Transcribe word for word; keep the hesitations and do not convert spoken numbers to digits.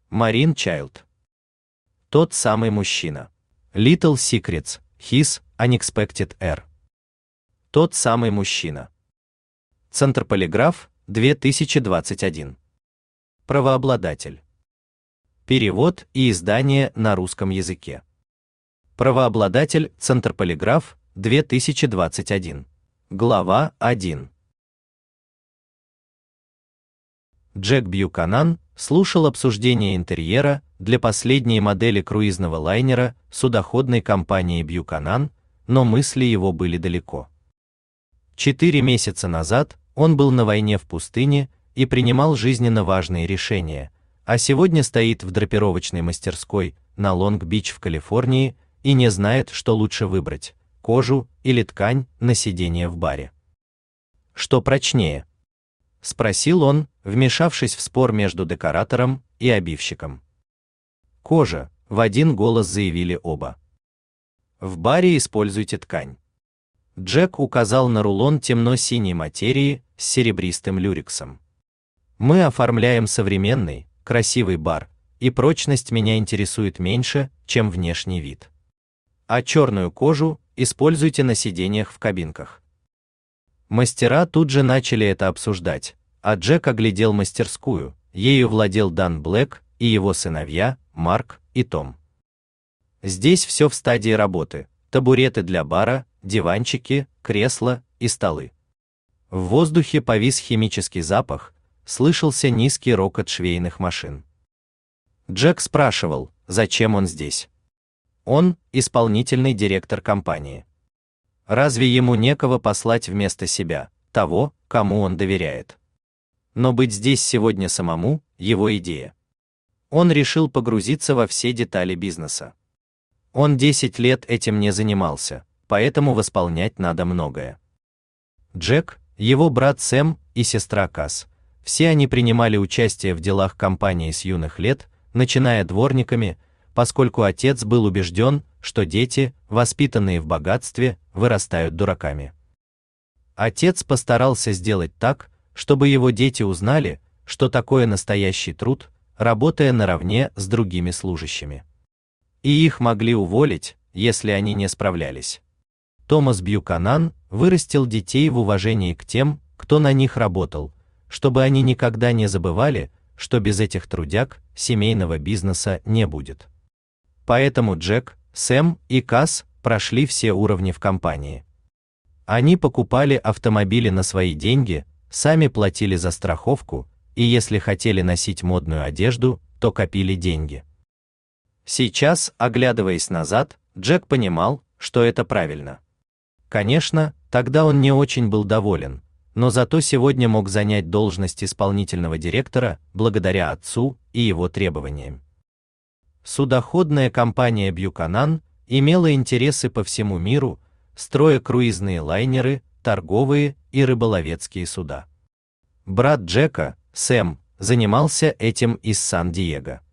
Марин Чайлд. Тот самый мужчина. Little Secrets, His Unexpected Air. Тот самый мужчина. Центр Полиграф, две тысячи двадцать один. Правообладатель. Перевод и издание на русском языке. Правообладатель, Центр Полиграф, две тысячи двадцать один. Глава один. Джек Бьюканан слушал обсуждение интерьера для последней модели круизного лайнера судоходной компании Бьюканан, но мысли его были далеко. Четыре месяца назад он был на войне в пустыне и принимал жизненно важные решения, а сегодня стоит в драпировочной мастерской на Лонг-Бич в Калифорнии и не знает, что лучше выбрать: кожу или ткань на сиденье в баре. Что прочнее? Спросил он, вмешавшись в спор между декоратором и обивщиком. Кожа, в один голос заявили оба. В баре используйте ткань. Джек указал на рулон темно-синей материи с серебристым люрексом. Мы оформляем современный, красивый бар, и прочность меня интересует меньше, чем внешний вид. А черную кожу используйте на сиденьях в кабинках. Мастера тут же начали это обсуждать, а Джек оглядел мастерскую. Ею владел Дан Блэк и его сыновья Марк и Том. Здесь все в стадии работы: табуреты для бара, диванчики, кресла и столы. В воздухе повис химический запах, слышался низкий рокот швейных машин. Джек спрашивал, зачем он здесь. Он исполнительный директор компании. Разве ему некого послать вместо себя, того, кому он доверяет? Но быть здесь сегодня самому – его идея. Он решил погрузиться во все детали бизнеса. Он десять лет этим не занимался, поэтому восполнять надо многое. Джек, его брат Сэм и сестра Касс, все они принимали участие в делах компании с юных лет, начиная дворниками, поскольку отец был убежден, что дети, воспитанные в богатстве, вырастают дураками. Отец постарался сделать так, чтобы его дети узнали, что такое настоящий труд, работая наравне с другими служащими. И их могли уволить, если они не справлялись. Томас Бьюканан вырастил детей в уважении к тем, кто на них работал, чтобы они никогда не забывали, что без этих трудяг семейного бизнеса не будет. Поэтому Джек, Сэм и Касс прошли все уровни в компании. Они покупали автомобили на свои деньги, сами платили за страховку, и если хотели носить модную одежду, то копили деньги. Сейчас, оглядываясь назад, Джек понимал, что это правильно. Конечно, тогда он не очень был доволен, но зато сегодня мог занять должность исполнительного директора благодаря отцу и его требованиям. Судоходная компания Бьюканан имела интересы по всему миру, строя круизные лайнеры, торговые и рыболовецкие суда. Брат Джека, Сэм, занимался этим из Сан-Диего.